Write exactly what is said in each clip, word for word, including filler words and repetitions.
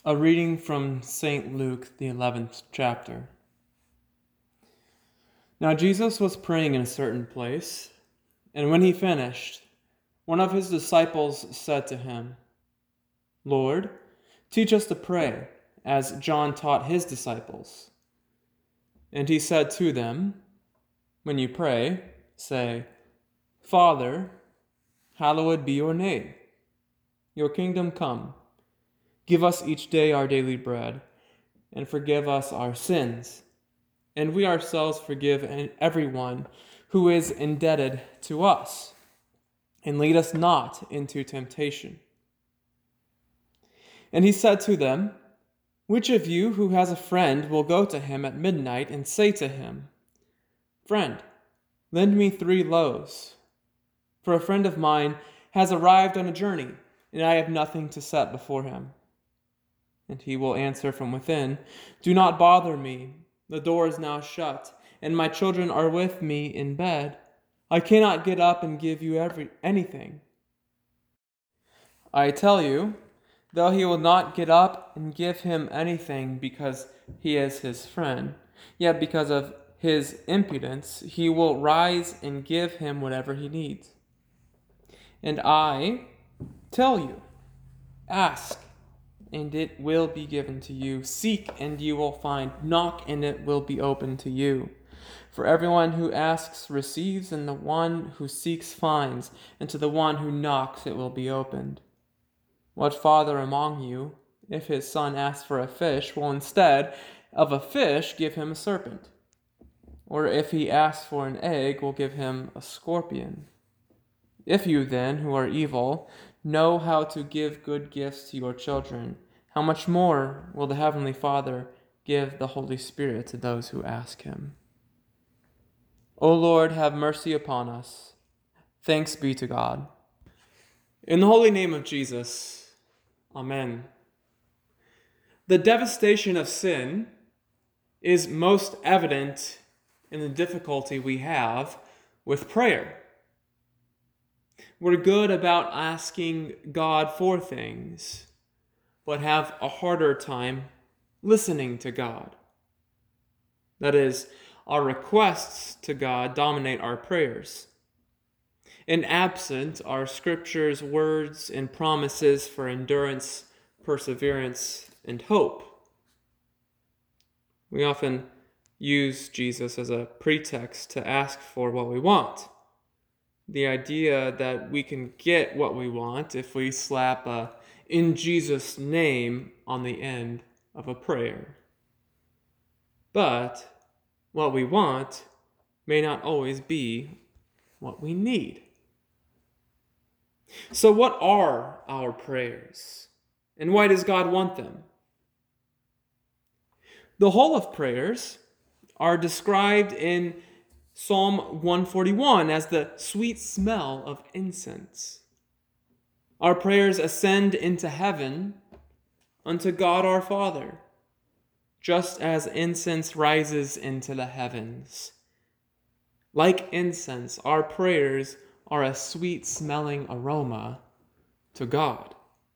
A reading from Saint Luke, the eleventh chapter. Now Jesus was praying in a certain place, and when he finished, one of his disciples said to him, "Lord, teach us to pray, as John taught his disciples." And he said to them, "When you pray, say, 'Father, hallowed be your name. Your kingdom come. Give us each day our daily bread, and forgive us our sins, and we ourselves forgive everyone who is indebted to us. And lead us not into temptation.'" And he said to them, "Which of you who has a friend will go to him at midnight and say to him, 'Friend, lend me three loaves, for a friend of mine has arrived on a journey, and I have nothing to set before him'? And he will answer from within, 'Do not bother me. The door is now shut, and my children are with me in bed. I cannot get up and give you every, anything.' I tell you, though he will not get up and give him anything because he is his friend, yet because of his impudence, he will rise and give him whatever he needs. And I tell you, ask, and it will be given to you. Seek, and you will find. Knock, and it will be opened to you. For everyone who asks receives, and the one who seeks finds, and to the one who knocks it will be opened. What father among you, if his son asks for a fish, will instead of a fish give him a serpent? Or if he asks for an egg, will give him a scorpion? If you then, who are evil, know how to give good gifts to your children, how much more will the Heavenly Father give the Holy Spirit to those who ask him? O Lord, have mercy upon us. Thanks be to God. In the holy name of Jesus, Amen. The devastation of sin is most evident in the difficulty we have with prayer. We're good about asking God for things, but have a harder time listening to God. That is, our requests to God dominate our prayers. And absent are Scripture's words and promises for endurance, perseverance, and hope. We often use Jesus as a pretext to ask for what we want. The idea that we can get what we want if we slap a "in Jesus' name" on the end of a prayer. But what we want may not always be what we need. So what are our prayers? And why does God want them? The whole of prayers are described in Psalm one forty-one as the sweet smell of incense. Our prayers ascend into heaven unto God our Father, just as incense rises into the heavens. Like incense, our prayers are a sweet-smelling aroma to God.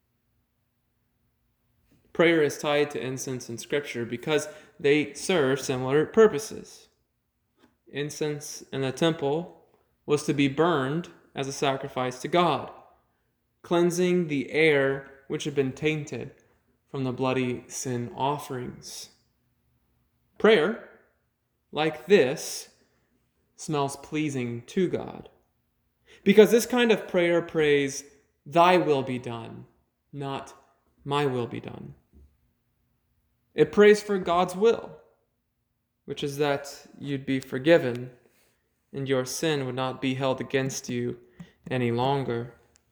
Prayer is tied to incense in Scripture because they serve similar purposes. Incense in the temple was to be burned as a sacrifice to God, cleansing the air which had been tainted from the bloody sin offerings. Prayer, like this, smells pleasing to God, because this kind of prayer prays, "Thy will be done," not "my will be done." It prays for God's will, which is that you'd be forgiven and your sin would not be held against you any longer.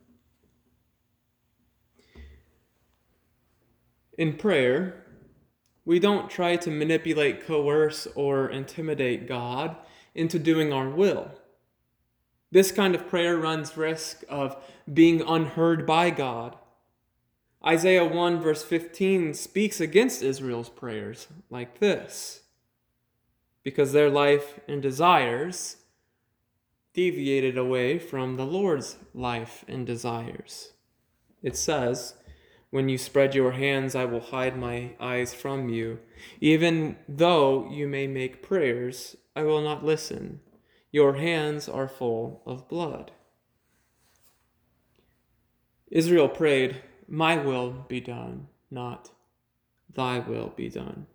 In prayer, we don't try to manipulate, coerce, or intimidate God into doing our will. This kind of prayer runs risk of being unheard by God. Isaiah one verse fifteen speaks against Israel's prayers like this, because their life and desires deviated away from the Lord's life and desires. It says, When you spread your hands, I will hide my eyes from you. Even though you may make prayers, I will not listen. Your hands are full of blood. Israel prayed, my will be done, not thy will be done.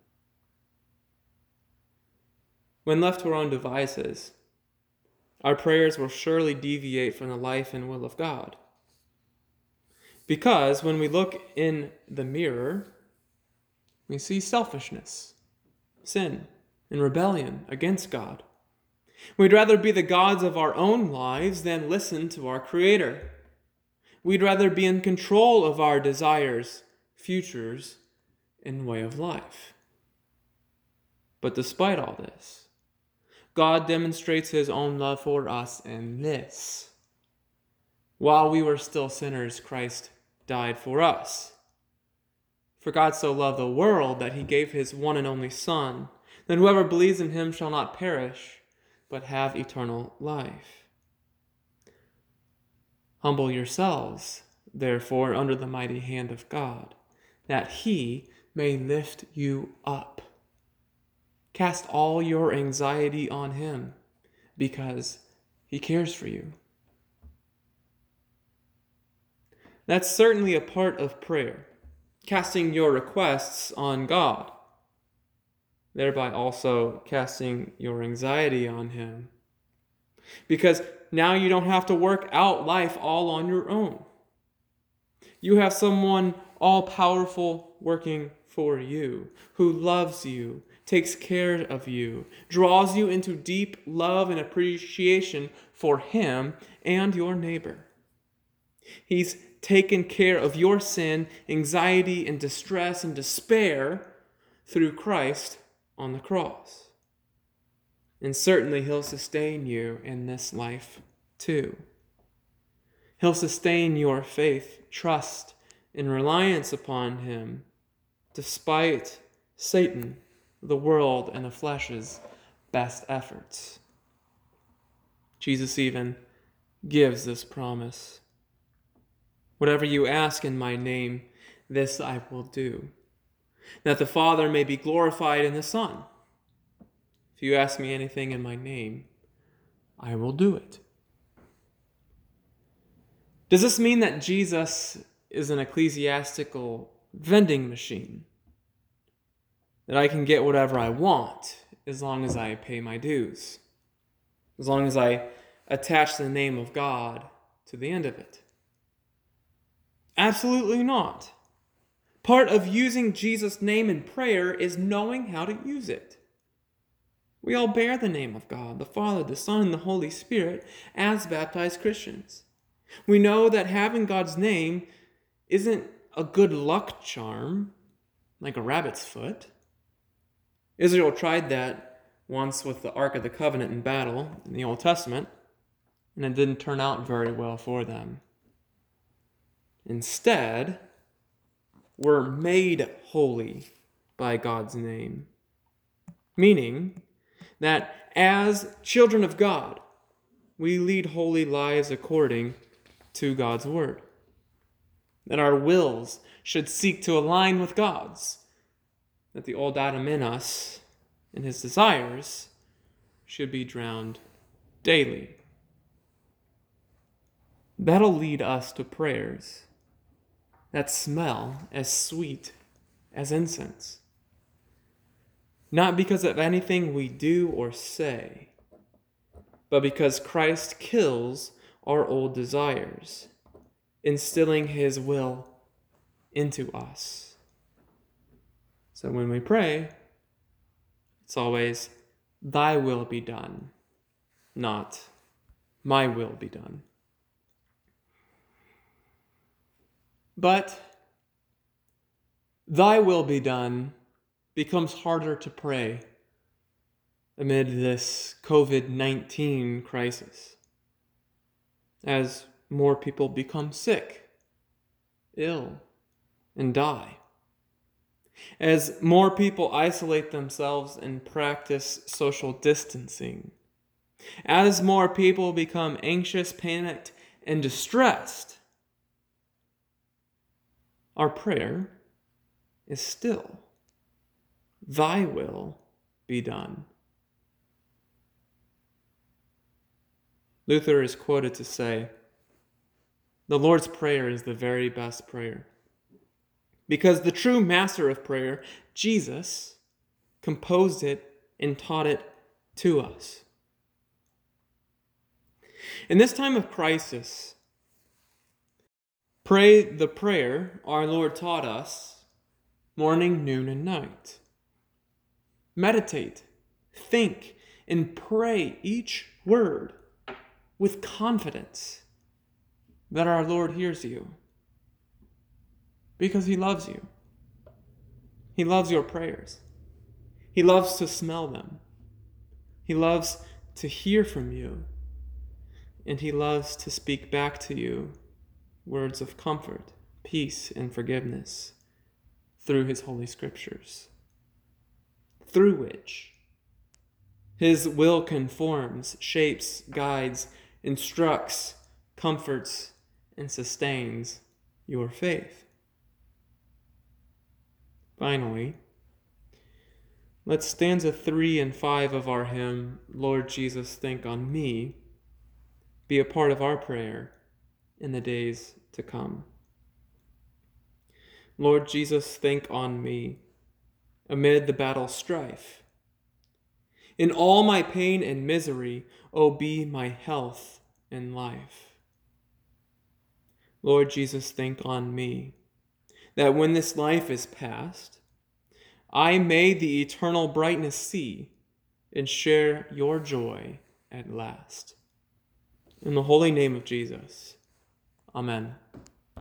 When left to our own devices, our prayers will surely deviate from the life and will of God. Because when we look in the mirror, we see selfishness, sin, and rebellion against God. We'd rather be the gods of our own lives than listen to our Creator. We'd rather be in control of our desires, futures, and way of life. But despite all this, God demonstrates his own love for us in this. While we were still sinners, Christ died for us. For God so loved the world that he gave his one and only Son, that whoever believes in him shall not perish, but have eternal life. Humble yourselves, therefore, under the mighty hand of God, that he may lift you up. Cast all your anxiety on him, because he cares for you. That's certainly a part of prayer, casting your requests on God, thereby also casting your anxiety on him. Because now you don't have to work out life all on your own. You have someone all-powerful working for you, who loves you, takes care of you, draws you into deep love and appreciation for him and your neighbor. He's taken care of your sin, anxiety, and distress and despair through Christ on the cross. And certainly he'll sustain you in this life too. He'll sustain your faith, trust, and reliance upon him, despite Satan, the world, and the flesh's best efforts. Jesus even gives this promise. Whatever you ask in my name, this I will do, that the Father may be glorified in the Son. If you ask me anything in my name, I will do it. Does this mean that Jesus is an ecclesiastical vending machine? That I can get whatever I want as long as I pay my dues? As long as I attach the name of God to the end of it? Absolutely not. Part of using Jesus' name in prayer is knowing how to use it. We all bear the name of God, the Father, the Son, and the Holy Spirit as baptized Christians. We know that having God's name isn't a good luck charm, like a rabbit's foot. Israel tried that once with the Ark of the Covenant in battle in the Old Testament, and it didn't turn out very well for them. Instead, we're made holy by God's name, meaning that as children of God, we lead holy lives according to God's word. That our wills should seek to align with God's. That the old Adam in us and his desires should be drowned daily. That'll lead us to prayers that smell as sweet as incense. Not because of anything we do or say, but because Christ kills our old desires, instilling his will into us. So when we pray, it's always, thy will be done, not my will be done. But thy will be done becomes harder to pray amid this covid nineteen crisis, as more people become sick, ill, and die. As more people isolate themselves and practice social distancing. As more people become anxious, panicked, and distressed. our prayer is still, "Thy will be done." Luther is quoted to say, "The Lord's Prayer is the very best prayer, because the true master of prayer, Jesus, composed it and taught it to us." In this time of crisis, pray the prayer our Lord taught us morning, noon, and night. Meditate, think, and pray each word with confidence that our Lord hears you, because he loves you. He loves your prayers. He loves to smell them. He loves to hear from you. And he loves to speak back to you words of comfort, peace, and forgiveness through his holy scriptures, through which his will conforms, shapes, guides, instructs, comforts, and sustains your faith. Finally, let stanza three and five of our hymn, "Lord Jesus, Think on Me," be a part of our prayer in the days to come. Lord Jesus, think on me amid the battle strife. In all my pain and misery, O be my health and life. Lord Jesus, think on me, that when this life is past, I may the eternal brightness see and share your joy at last. In the holy name of Jesus, amen.